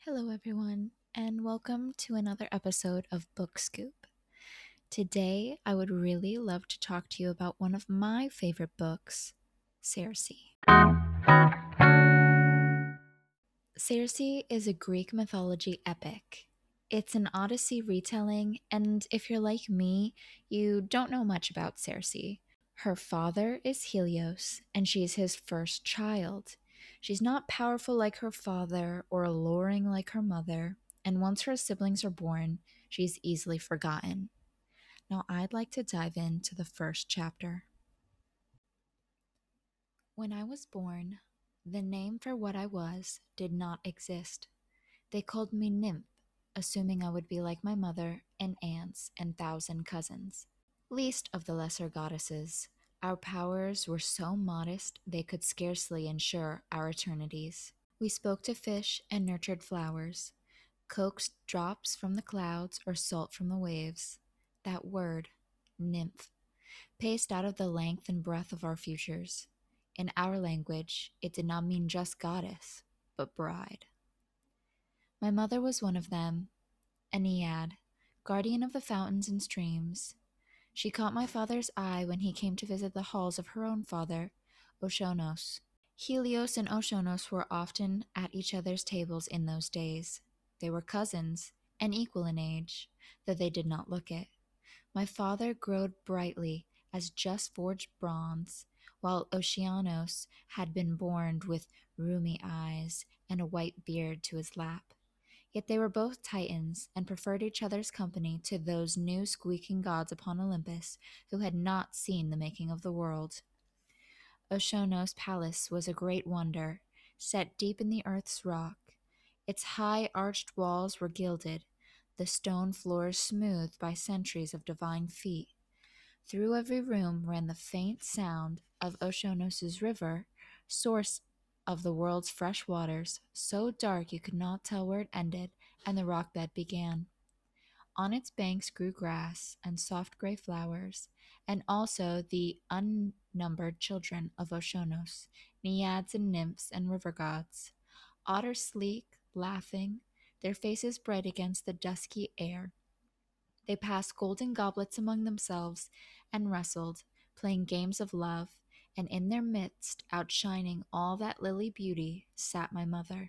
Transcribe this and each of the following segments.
Hello, everyone, and welcome to another episode of Book Scoop. Today, I would really love to talk to you about one of my favorite books, Circe. Circe is a Greek mythology epic. It's an Odyssey retelling, and if you're like me, you don't know much about Circe. Her father is Helios, and she's his first child. She's not powerful like her father or alluring like her mother, and once her siblings are born, she's easily forgotten. Now, I'd like to dive into the first chapter. When I was born, the name for what I was did not exist. They called me Nymph, assuming I would be like my mother and aunts and thousand cousins. Least of the lesser goddesses, our powers were so modest they could scarcely ensure our eternities. We spoke to fish and nurtured flowers, coaxed drops from the clouds or salt from the waves. That word, nymph, paced out of the length and breadth of our futures. In our language, it did not mean just goddess, but bride. My mother was one of them, a Naiad, guardian of the fountains and streams. She caught my father's eye when he came to visit the halls of her own father, Oceanos. Helios and Oceanos were often at each other's tables in those days. They were cousins, and equal in age, though they did not look it. My father glowed brightly as just forged bronze, while Oceanos had been born with rheumy eyes and a white beard to his lap. Yet they were both Titans and preferred each other's company to those new squeaking gods upon Olympus who had not seen the making of the world. Oceanos' palace was a great wonder, set deep in the earth's rock. Its high arched walls were gilded, the stone floors smoothed by centuries of divine feet. Through every room ran the faint sound of Oceanos' river, source of the world's fresh waters, so dark you could not tell where it ended and the rock bed began. On its banks grew grass and soft gray flowers, and also the unnumbered children of Oceanos, naiads and nymphs and river gods. Otters sleek, laughing, their faces bright against the dusky air. They passed golden goblets among themselves and wrestled, playing games of love, and in their midst, outshining all that lily beauty, sat my mother.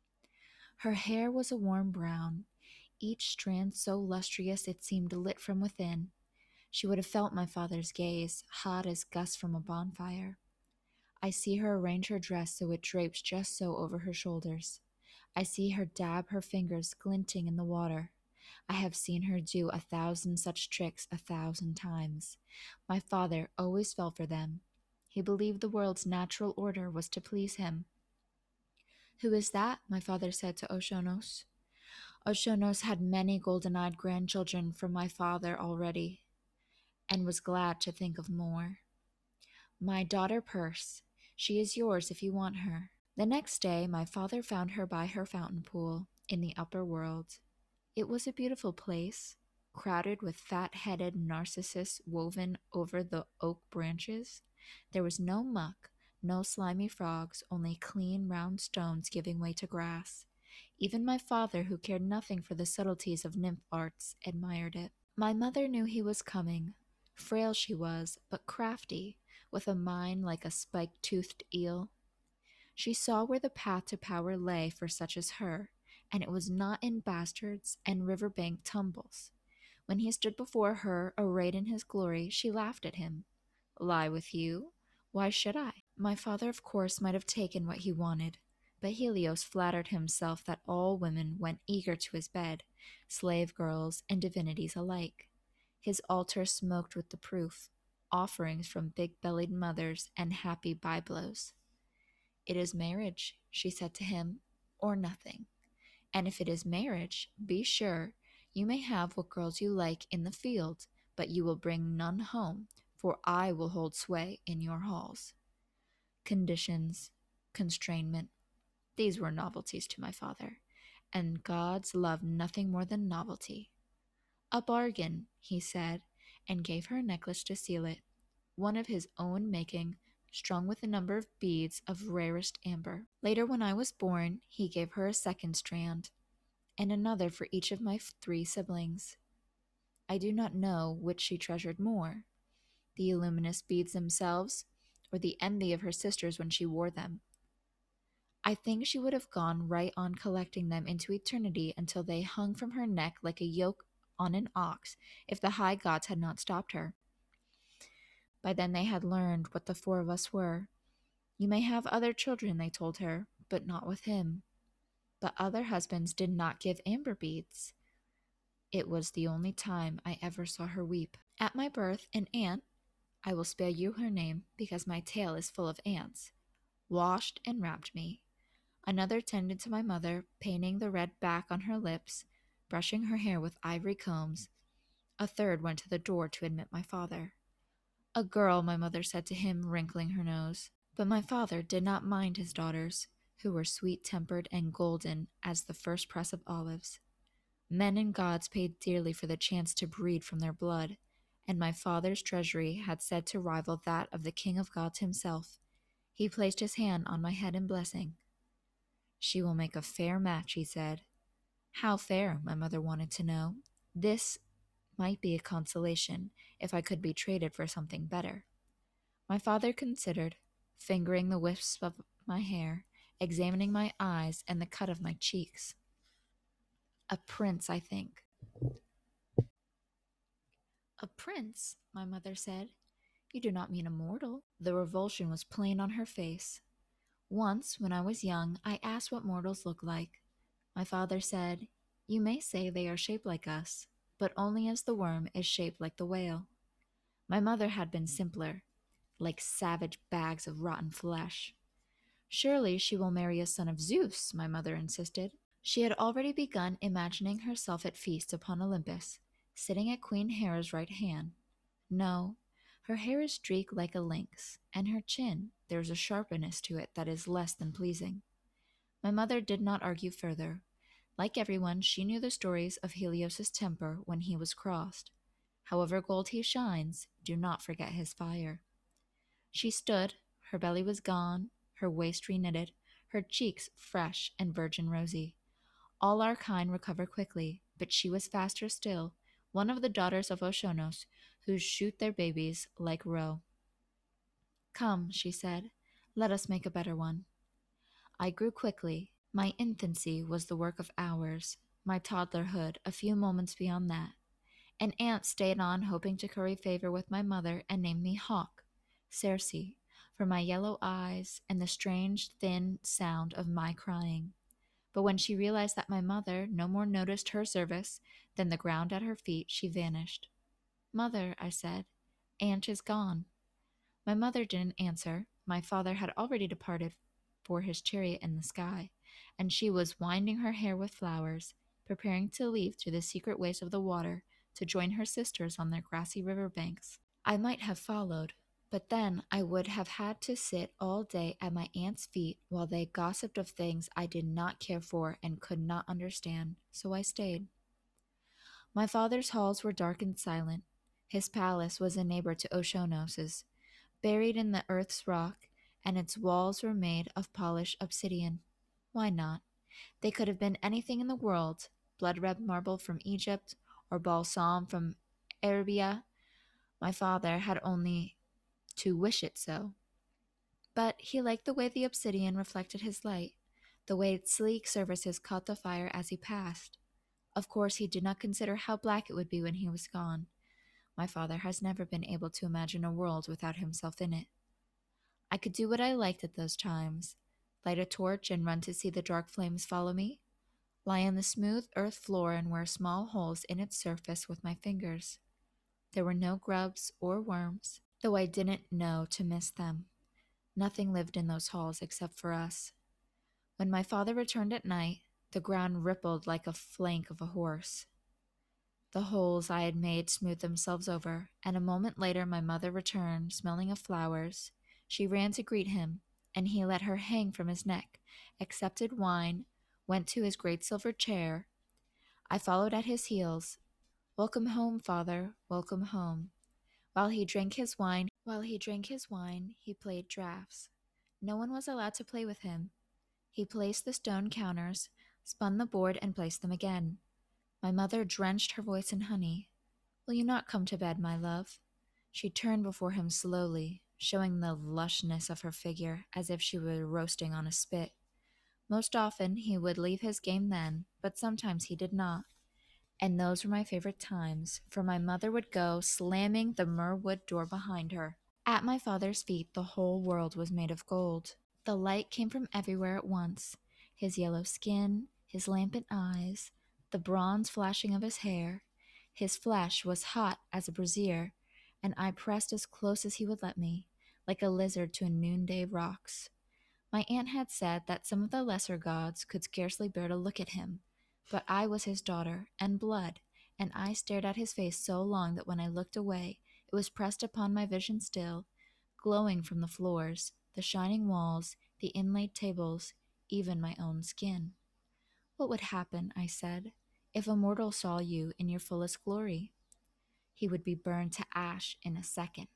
Her hair was a warm brown, each strand so lustrous it seemed lit from within. She would have felt my father's gaze, hot as gusts from a bonfire. I see her arrange her dress so it drapes just so over her shoulders. I see her dab her fingers glinting in the water. I have seen her do 1,000 such tricks 1,000 times. My father always fell for them. He believed the world's natural order was to please him. Who is that? My father said to Oceanos. Oceanos had many golden-eyed grandchildren from my father already, and was glad to think of more. My daughter Perse. She is yours if you want her. The next day my father found her by her fountain pool in the upper world. It was a beautiful place, crowded with fat-headed narcissus woven over the oak branches. There was no muck, no slimy frogs, only clean round stones giving way to grass. Even my father, who cared nothing for the subtleties of nymph arts, admired it. My mother knew he was coming. Frail she was, but crafty, with a mind like a spike-toothed eel. She saw where the path to power lay for such as her, and it was not in bastards and river-bank tumbles. When he stood before her, arrayed in his glory, she laughed at him. Lie with you? Why should I? My father, of course, might have taken what he wanted, but Helios flattered himself that all women went eager to his bed, slave girls and divinities alike. His altar smoked with the proof, offerings from big-bellied mothers and happy byblos. It is marriage, she said to him, or nothing. And if it is marriage, be sure you may have what girls you like in the field, but you will bring none home, for I will hold sway in your halls. Conditions, constrainment, these were novelties to my father, and gods love nothing more than novelty. A bargain, he said, and gave her a necklace to seal it, one of his own making, strung with a number of beads of rarest amber. Later, when I was born, he gave her a second strand, and another for each of my 3 siblings. I do not know which she treasured more, the luminous beads themselves, or the envy of her sisters when she wore them. I think she would have gone right on collecting them into eternity until they hung from her neck like a yoke on an ox if the high gods had not stopped her. By then they had learned what the 4 of us were. You may have other children, they told her, but not with him. But other husbands did not give amber beads. It was the only time I ever saw her weep. At my birth, an aunt, I will spare you her name because my tale is full of aunts, washed and wrapped me. Another tended to my mother, painting the red back on her lips, brushing her hair with ivory combs. A third went to the door to admit my father. A girl, my mother said to him, wrinkling her nose. But my father did not mind his daughters, who were sweet-tempered and golden as the first press of olives. Men and gods paid dearly for the chance to breed from their blood, and my father's treasury had said to rival that of the king of gods himself. He placed his hand on my head in blessing. She will make a fair match, he said. How fair, my mother wanted to know. This might be a consolation if I could be traded for something better. My father considered, fingering the wisps of my hair, examining my eyes and the cut of my cheeks. A prince, I think. A prince, my mother said. You do not mean a mortal. The revulsion was plain on her face. Once, when I was young, I asked what mortals look like. My father said, You may say they are shaped like us, but only as the worm is shaped like the whale. My mother had been simpler, like savage bags of rotten flesh. Surely she will marry a son of Zeus, my mother insisted. She had already begun imagining herself at feast upon Olympus, sitting at Queen Hera's right hand. No, her hair is streaked like a lynx, and her chin, there is a sharpness to it that is less than pleasing. My mother did not argue further. Like everyone, she knew the stories of Helios's temper when he was crossed. However gold he shines, do not forget his fire. She stood, her belly was gone, her waist reknitted, her cheeks fresh and virgin rosy. All our kind recover quickly, but she was faster still, one of the daughters of Oceanos, who shoot their babies like roe. Come, she said, let us make a better one. I grew quickly. My infancy was the work of hours, my toddlerhood a few moments beyond that. An aunt stayed on hoping to curry favor with my mother and named me Hawk, Circe, for my yellow eyes and the strange, thin sound of my crying. But when she realized that my mother no more noticed her service than the ground at her feet, she vanished. Mother, I said, Aunt is gone. My mother didn't answer. My father had already departed for his chariot in the sky, and she was winding her hair with flowers, preparing to leave through the secret ways of the water to join her sisters on their grassy river banks. I might have followed, but then I would have had to sit all day at my aunt's feet while they gossiped of things I did not care for and could not understand, so I stayed. My father's halls were dark and silent. His palace was a neighbor to Oceanos's, buried in the earth's rock, and its walls were made of polished obsidian. Why not? They could have been anything in the world, blood-red marble from Egypt or balsam from Arabia. My father had only to wish it so. But he liked the way the obsidian reflected his light, the way its sleek surfaces caught the fire as he passed. Of course, he did not consider how black it would be when he was gone. My father has never been able to imagine a world without himself in it. I could do what I liked at those times, light a torch and run to see the dark flames follow me, lie on the smooth earth floor and wear small holes in its surface with my fingers. There were no grubs or worms, though I didn't know to miss them. Nothing lived in those halls except for us. When my father returned at night, the ground rippled like a flank of a horse. The holes I had made smoothed themselves over, and a moment later my mother returned, smelling of flowers. She ran to greet him, and he let her hang from his neck, accepted wine, went to his great silver chair. I followed at his heels. Welcome home, father, welcome home. While he drank his wine, he played draughts. No one was allowed to play with him. He placed the stone counters, spun the board, and placed them again. My mother drenched her voice in honey. "Will you not come to bed, my love?" She turned before him slowly, showing the lushness of her figure as if she were roasting on a spit. Most often he would leave his game then, but sometimes he did not. And those were my favorite times, for my mother would go slamming the Merwood door behind her. At my father's feet the whole world was made of gold. The light came from everywhere at once. His yellow skin, his lampant eyes, the bronze flashing of his hair. His flesh was hot as a brazier, and I pressed as close as he would let me, like a lizard to a noonday rocks. My aunt had said that some of the lesser gods could scarcely bear to look at him, but I was his daughter and blood, and I stared at his face so long that when I looked away, it was pressed upon my vision still, glowing from the floors, the shining walls, the inlaid tables, even my own skin. What would happen, I said, if a mortal saw you in your fullest glory? He would be burned to ash in a second.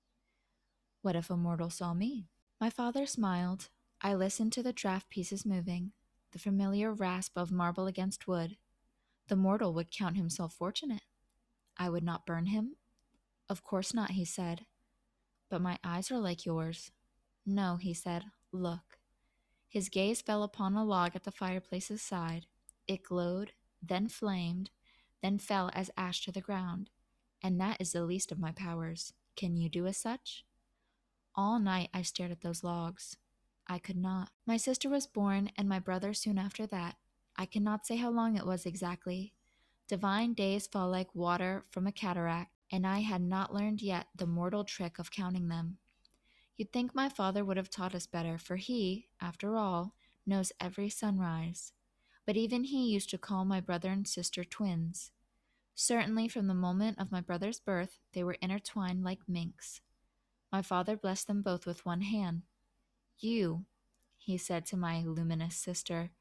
What if a mortal saw me? My father smiled. I listened to the draft pieces moving, the familiar rasp of marble against wood. The mortal would count himself fortunate. I would not burn him? Of course not, he said. But my eyes are like yours. No, he said, look. His gaze fell upon a log at the fireplace's side. It glowed, then flamed, then fell as ash to the ground. And that is the least of my powers. Can you do as such? All night I stared at those logs. I could not. My sister was born, and my brother soon after that. I cannot say how long it was exactly. Divine days fall like water from a cataract, and I had not learned yet the mortal trick of counting them. You'd think my father would have taught us better, for he, after all, knows every sunrise. But even he used to call my brother and sister twins. Certainly from the moment of my brother's birth, they were intertwined like minks. My father blessed them both with one hand. You, he said to my luminous sister,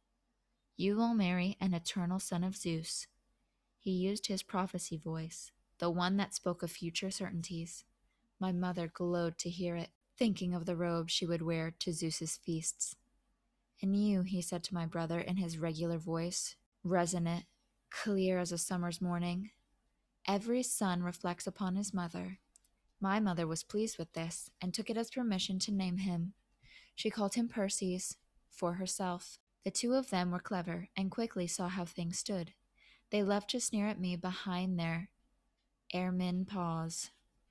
you will marry an eternal son of Zeus. He used his prophecy voice, the one that spoke of future certainties. My mother glowed to hear it, thinking of the robe she would wear to Zeus's feasts. And you, he said to my brother in his regular voice, resonant, clear as a summer's morning. Every son reflects upon his mother. My mother was pleased with this, and took it as permission to name him. She called him Perses, for herself. The two of them were clever, and quickly saw how things stood. They loved to sneer at me behind their ermine paws.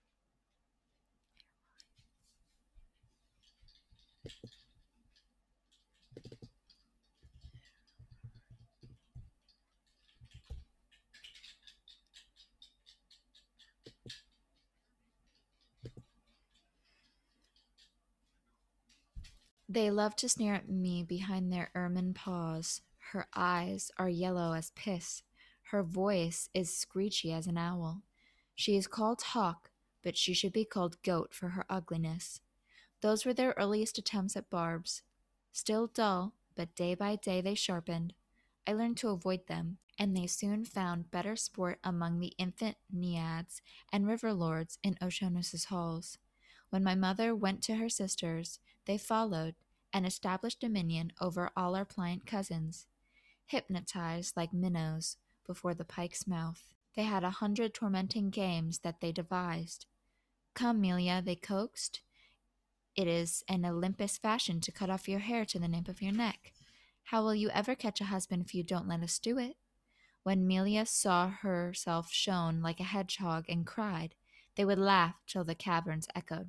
They love to sneer at me behind their ermine paws. Her eyes are yellow as piss. Her voice is screechy as an owl. She is called Hawk, but she should be called Goat for her ugliness. Those were their earliest attempts at barbs. Still dull, but day by day they sharpened. I learned to avoid them, and they soon found better sport among the infant naiads and river lords in Oceanus's halls. When my mother went to her sisters, they followed and established dominion over all our pliant cousins, hypnotized like minnows before the pike's mouth. They had 100 tormenting games that they devised. Come, Melia, they coaxed. It is an Olympus fashion to cut off your hair to the nape of your neck. How will you ever catch a husband if you don't let us do it? When Melia saw herself shone like a hedgehog and cried, they would laugh till the caverns echoed.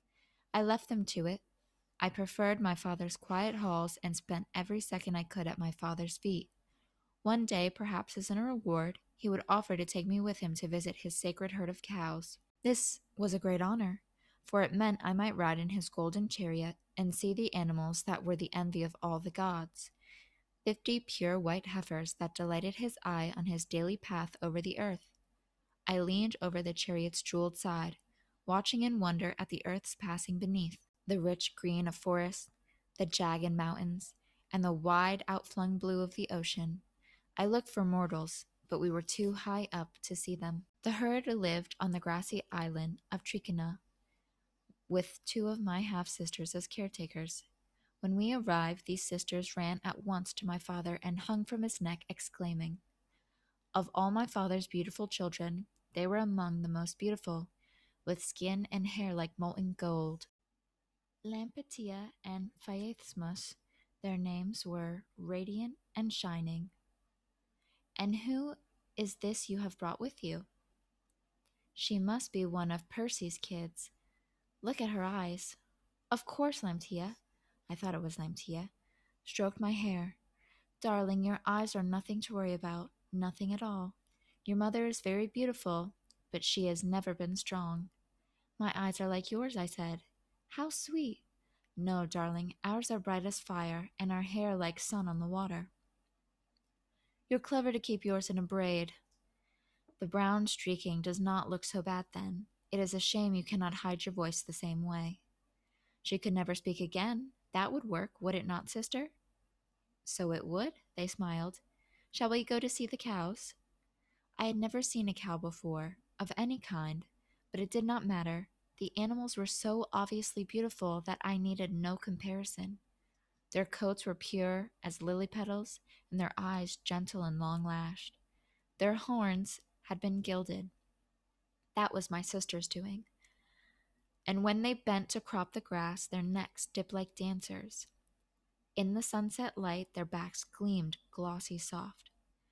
I left them to it. I preferred my father's quiet halls and spent every second I could at my father's feet. One day, perhaps as a reward, he would offer to take me with him to visit his sacred herd of cows. This was a great honor, for it meant I might ride in his golden chariot and see the animals that were the envy of all the gods, 50 pure white heifers that delighted his eye on his daily path over the earth. I leaned over the chariot's jeweled side, watching in wonder at the earth's passing beneath, the rich green of forests, the jagged mountains, and the wide outflung blue of the ocean. I looked for mortals, but we were too high up to see them. The herd lived on the grassy island of Trichina, with two of my half-sisters as caretakers. When we arrived, these sisters ran at once to my father and hung from his neck, exclaiming, "Of all my father's beautiful children, they were among the most beautiful, with skin and hair like molten gold." Lampetia and Phaethmus, their names were Radiant and Shining. "And who is this you have brought with you?" "She must be one of Percy's kids. Look at her eyes." "Of course, Lamptea." I thought it was Lamptea. Stroked my hair. "Darling, your eyes are nothing to worry about, nothing at all. Your mother is very beautiful, but she has never been strong." "My eyes are like yours," I said. "How sweet." "No, darling, ours are bright as fire, and our hair like sun on the water." "You're clever to keep yours in a braid." "The brown streaking does not look so bad then. It is a shame you cannot hide your voice the same way." "She could never speak again. That would work, would it not, sister?" "So it would," they smiled. "Shall we go to see the cows?" I had never seen a cow before, of any kind, but it did not matter. The animals were so obviously beautiful that I needed no comparison. Their coats were pure as lily petals, and their eyes gentle and long-lashed. Their horns had been gilded. That was my sister's doing. And when they bent to crop the grass, their necks dipped like dancers. In the sunset light, their backs gleamed glossy soft.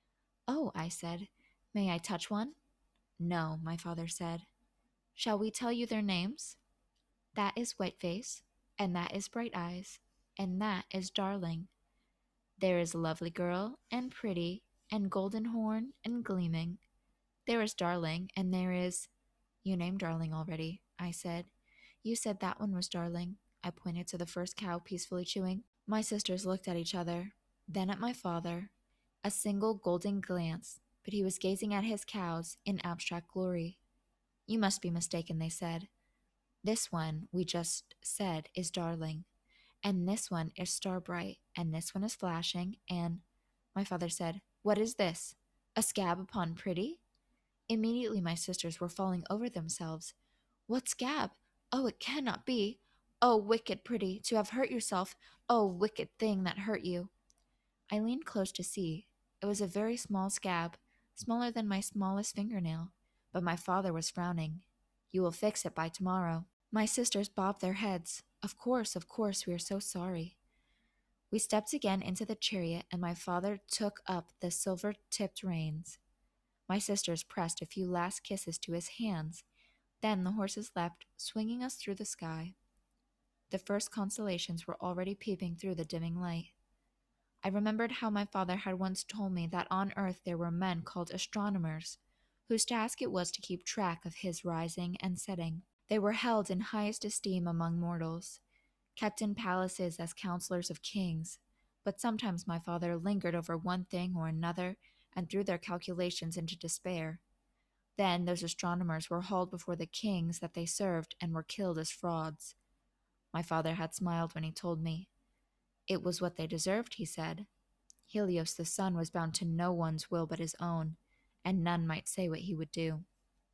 "Oh," I said, "may I touch one?" "No," my father said. "Shall we tell you their names? That is Whiteface, and that is Bright Eyes, and that is Darling. There is Lovely Girl, and Pretty, and Golden Horn, and Gleaming. There is Darling, and there is—" "You named Darling already," I said. "You said that one was Darling." I pointed to the first cow peacefully chewing. My sisters looked at each other, then at my father. A single golden glance, but he was gazing at his cows in abstract glory. "You must be mistaken," they said. "This one we just said is Darling, and this one is Starbright, and this one is Flashing, and—" My father said, "What is this? A scab upon Pretty?" Immediately my sisters were falling over themselves. "What scab? Oh, it cannot be! Oh, wicked Pretty, to have hurt yourself! Oh, wicked thing that hurt you!" I leaned close to see. It was a very small scab, smaller than my smallest fingernail, but my father was frowning. "You will fix it by tomorrow." My sisters bobbed their heads. Of course, we are so sorry." We stepped again into the chariot, and my father took up the silver-tipped reins. My sisters pressed a few last kisses to his hands. Then the horses leapt, swinging us through the sky. The first constellations were already peeping through the dimming light. I remembered how my father had once told me that on earth there were men called astronomers, whose task it was to keep track of his rising and setting. They were held in highest esteem among mortals, kept in palaces as counselors of kings, but sometimes my father lingered over one thing or another and threw their calculations into despair. Then those astronomers were hauled before the kings that they served and were killed as frauds. My father had smiled when he told me. It was what they deserved, he said. Helios the sun was bound to no one's will but his own, and none might say what he would do.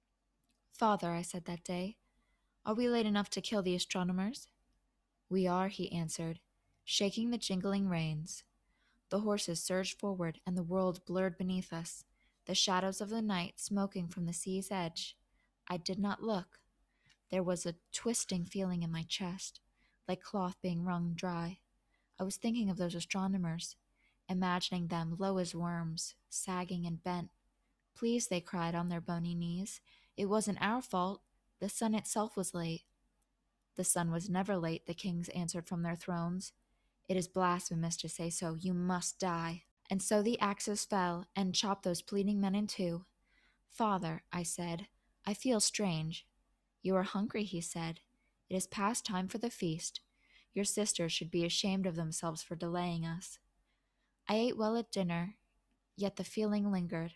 "Father," I said that day, "are we late enough to kill the astronomers?" "We are," he answered, shaking the jingling reins. The horses surged forward, and the world blurred beneath us, the shadows of the night smoking from the sea's edge. I did not look. There was a twisting feeling in my chest, like cloth being wrung dry. I was thinking of those astronomers, imagining them low as worms, sagging and bent. "Please," they cried on their bony knees, "it wasn't our fault. The sun itself was late." "The sun was never late," the kings answered from their thrones. "It is blasphemous to say so. You must die." And so the axes fell and chopped those pleading men in two. "Father," I said, "I feel strange." "You are hungry," he said. "It is past time for the feast. Your sisters should be ashamed of themselves for delaying us." I ate well at dinner, yet the feeling lingered.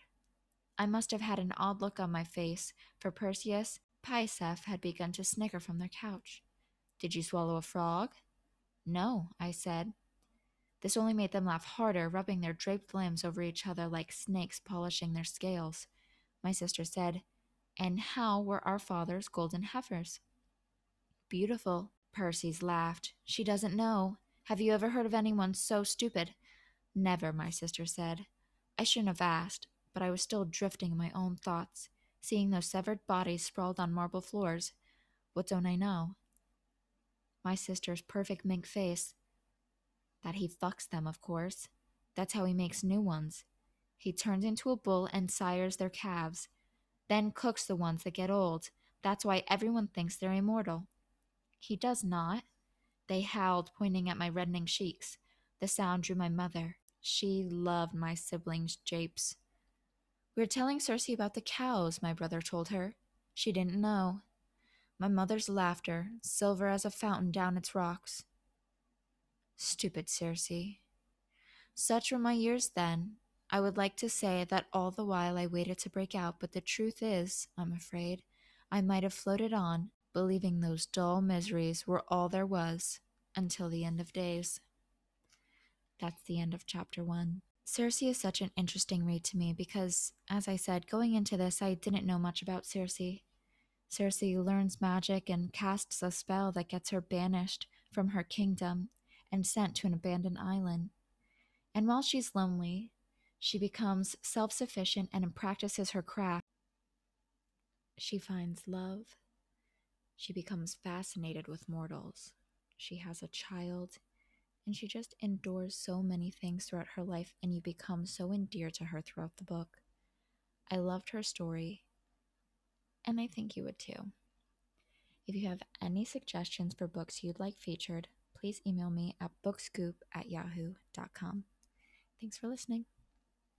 I must have had an odd look on my face, for Perseus, Paiseph had begun to snicker from their couch. "Did you swallow a frog?" "No," I said. This only made them laugh harder, rubbing their draped limbs over each other like snakes polishing their scales. My sister said, "And how were our father's golden heifers?" "Beautiful." Perseus laughed. "She doesn't know. Have you ever heard of anyone so stupid? Never, my sister said. I shouldn't have asked, but I was still drifting in my own thoughts, seeing those severed bodies sprawled on marble floors. What don't I know? My sister's perfect mink face. That he fucks them, of course. That's how he makes new ones. He turns into a bull and sires their calves, then cooks the ones that get old. That's why everyone thinks they're immortal. He does not. They howled, pointing at my reddening cheeks. The sound drew my mother. She loved my siblings' japes. "We're telling Circe about the cows," my brother told her. She didn't know. My mother's laughter, silver as a fountain down its rocks. Stupid Circe. Such were my years then. I would like to say that all the while I waited to break out, but the truth is, I'm afraid, I might have floated on, believing those dull miseries were all there was, until the end of days. That's the end of chapter 1. Circe is such an interesting read to me because, as I said, going into this, I didn't know much about Circe. Circe learns magic and casts a spell that gets her banished from her kingdom and sent to an abandoned island. And while she's lonely, she becomes self-sufficient and practices her craft. She finds love. She becomes fascinated with mortals. She has a child, and she just endures so many things throughout her life, and you become so endeared to her throughout the book. I loved her story, and I think you would too. If you have any suggestions for books you'd like featured, please email me at bookscoop@yahoo.com. Thanks for listening.